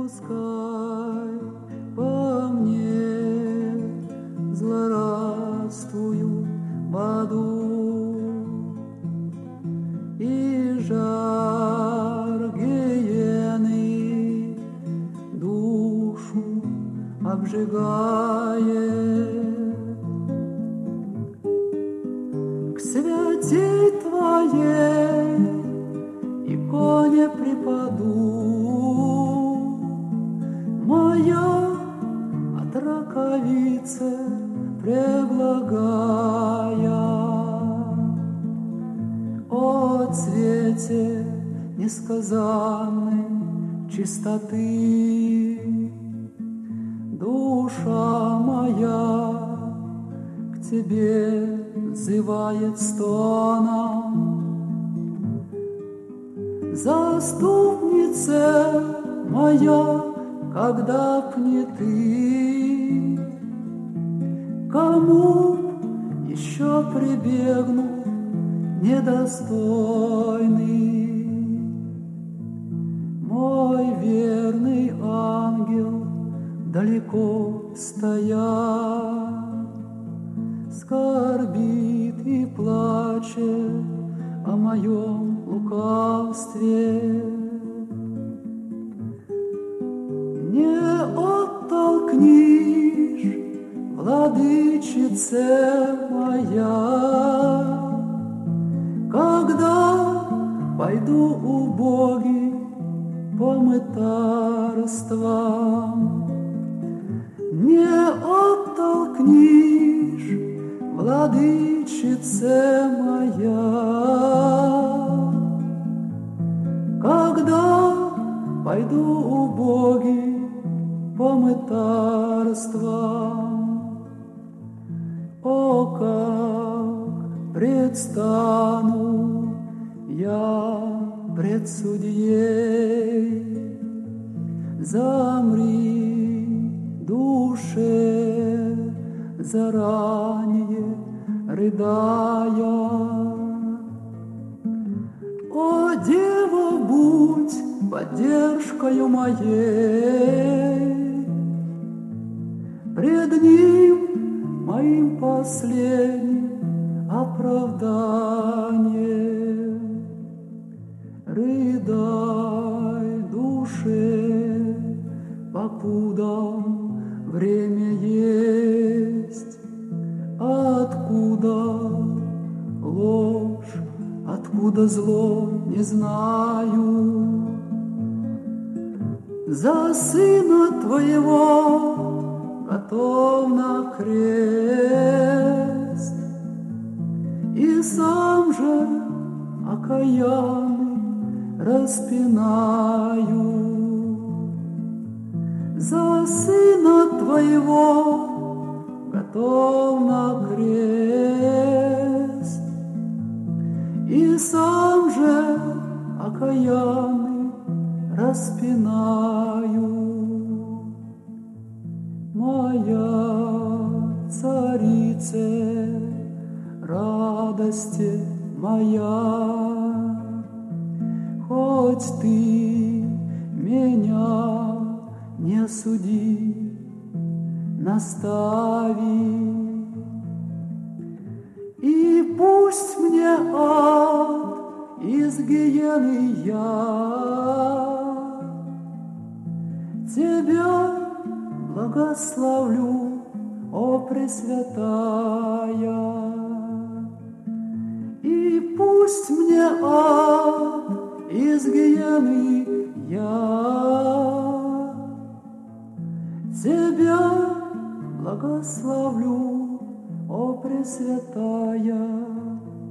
пускай по мне злорадствуют в аду, и жар гиены душу обжигает. К святей Твоей иконе припаду, моя от раковицы преблагая. О цвете несказанной чистоты, душа моя к Тебе взывает стоном. Заступница моя, когда б не Ты, кому еще прибегну недостойный? Мой верный ангел далеко стоя, скорбит и плачет о моем лукавстве. Не оттолкнишь, владычице моя, когда пойду убогий по мытарствам. Не оттолкнишь, владычице моя, когда пойду убогий по мытарствам. О, как предстану я пред судьей, замри, душе, заранее рыдая. О, Дева, будь поддержкою моей, пред Ним моим последним оправданием. Рыдай, душе, покуда время есть. Откуда ложь, откуда зло, не знаю. За Сына Твоего готов на крест, и сам же окаянный распинаю. За Сына Твоего готов на крест, и сам же окаянный распинаю. Моя царице, радости моя, хоть Ты меня не суди, настави, и пусть мне ад из гиены я Тебя благословлю, о Пресвятая, и пусть мне ад из гиены я Тебя благословлю, о Пресвятая.